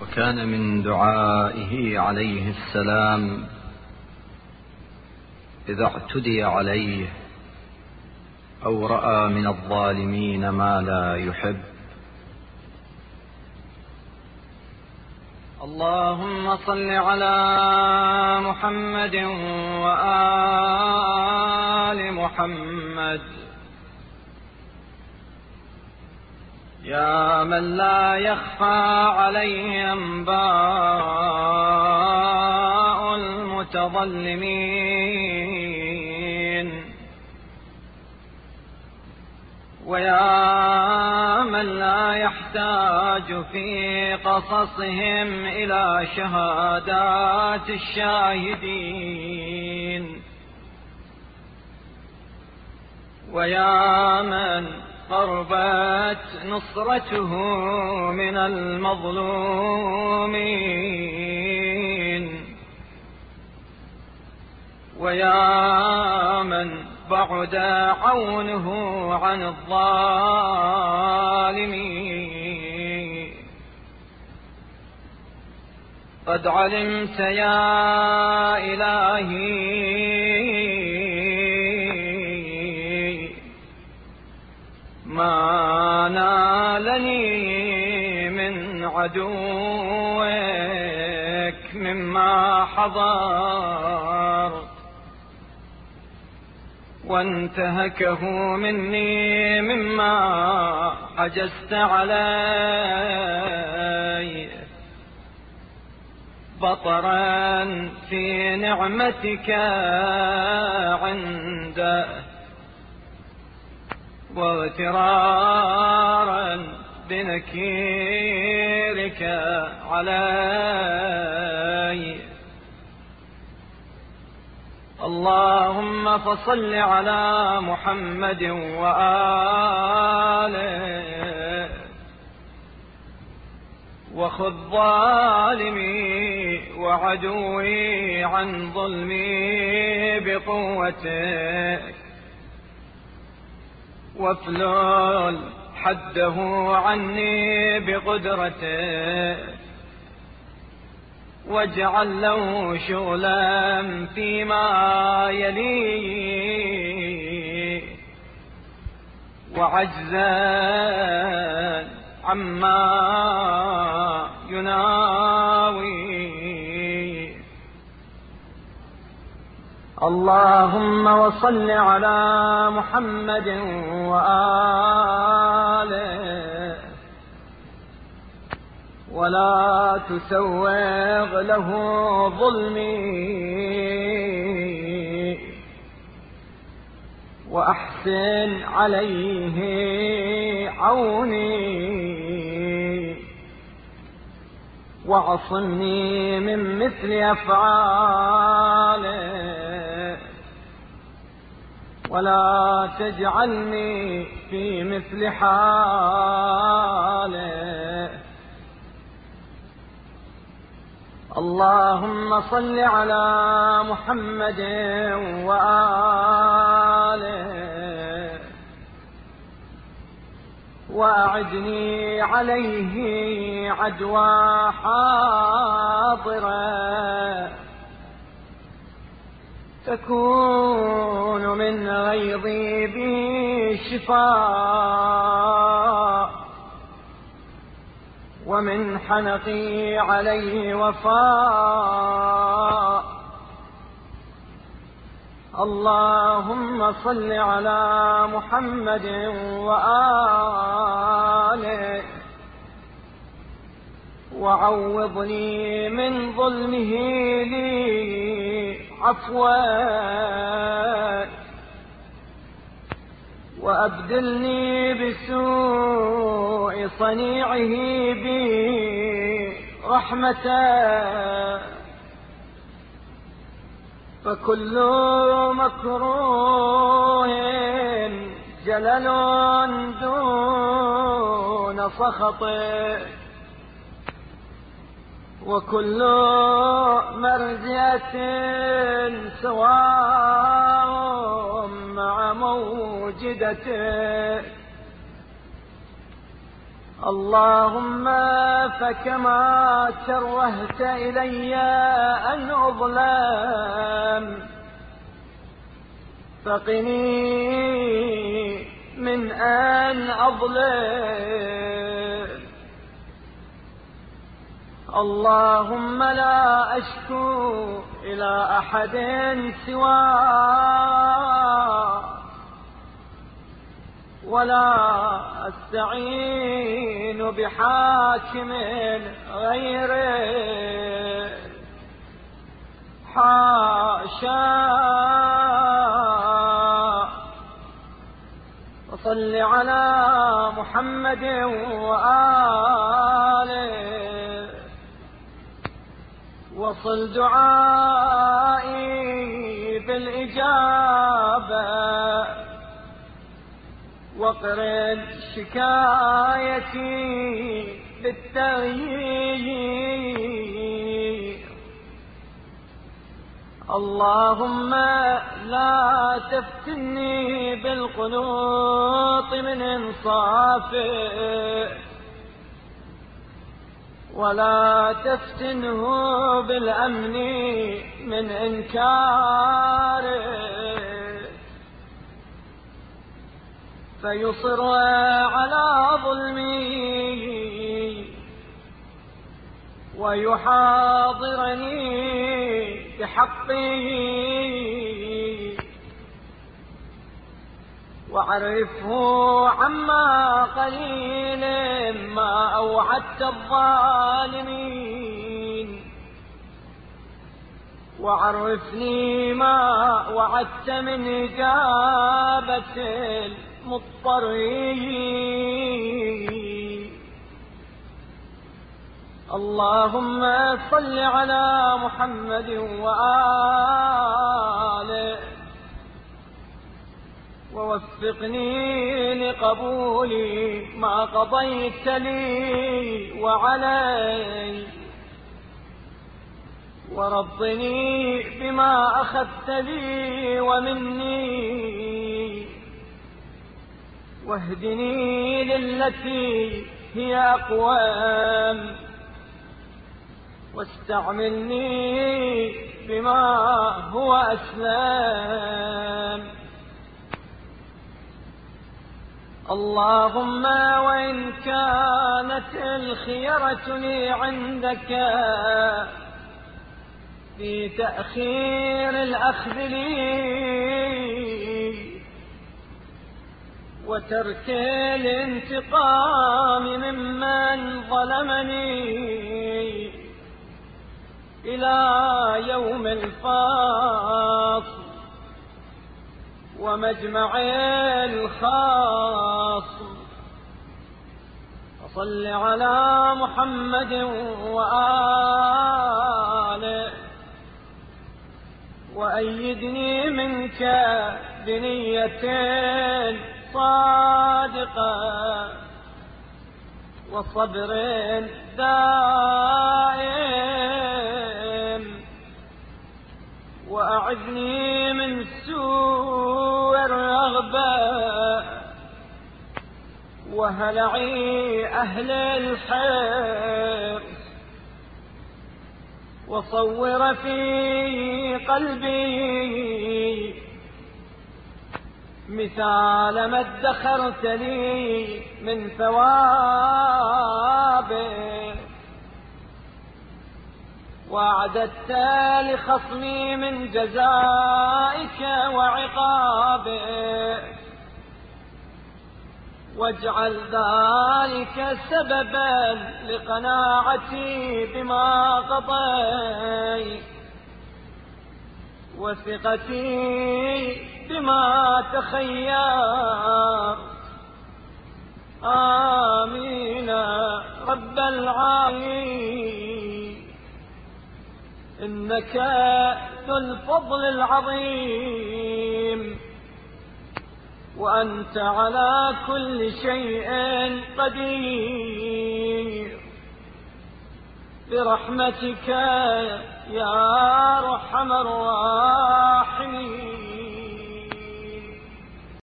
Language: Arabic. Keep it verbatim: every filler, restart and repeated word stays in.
وكان من دعائه عليه السلام إذا اعتدي عليه أو رأى من الظالمين ما لا يحب: اللهم صل على محمد وآل محمد يا من لا يخفى عليه أنباء المتظلمين، ويا من لا يحتاج في قصصهم إلى شهادات الشاهدين، ويا من قربت نصرته من المظلومين، ويا من بعد عونه عن الظالمين. قد علمت يا إلهي ما نالني من عدوك مما حضرت، وانتهكه مني مما عجزت علي، بطرا في نعمتك عنده، واغترارا بنكيرك علي. اللهم فصل على محمد وآله، وخذ ظالمي وعدوي عن ظلمي بقوتك، وافلل حده عني بقدرتك، واجعل له شغلا فيما يليه، وعجزا عما يناوي. اللهم وصل على محمد وآله، ولا تسوغ له ظلمي، وأحسن عليه عوني، واعصمني من مثل أفعاله، ولا تجعلني في مثل حاله. اللهم صل على محمد وآله، وأعدني عليه عدوى حاضرة تكون من غيظي بي شفاء، ومن حنقي عليه وفاء. اللهم صل على محمد وآله، وعوضني من ظلمه لي عفوا، وأبدلني بسوء صنيعه بي رحمة، فكل مكروه جلل دون سخطه، وكل مرزية سواء مع موجدته. اللهم فكما كرهت إلي أن أظلم فقني من أن أظلم. اللهم لا أشكو إلى أحد سواك ولا أستعين بحاكم غيره. حاشا. وصل على محمد وآله وصل دعائي بالإجابة واقرن شكايتي بالتغيير. اللهم لا تفتني بالقنوط من إنصافه ولا تفتنه بالأمن من إنكاره فيصر على ظلمي ويحاضرني بحقه وعرفه عما قليل ما أوعدت الظالمين وعرفني ما وعدت من إجابة المضطرين. اللهم صل على محمد وآله ووفقني لقبول ما قضيت لي وعلي ورضني بما أخذت لي ومني واهدني للتي هي أقوام واستعملني بما هو أسلام. اللهم وإن كانت الخيرة لي عندك في تأخير الأخذ لي وترك الانتقام ممن ظلمني إلى يوم الفاصل ومجمع الخاص. فصل على محمد وآله وأيدني منك بنية صادقة وصبر دائم وأعذني من سوء الرغبة وهلعي أهل الحرص وصور في قلبي مثال ما ادخرت لي من ثوابه وأعددت لخصمي من جزائك وعقابك واجعل ذلك سببا لقناعتي بما قضيت وثقتي بما تخيرت. آمين رب العالمين. إنك ذو الفضل العظيم وأنت على كل شيء قدير. برحمتك يا أرحم الراحمين.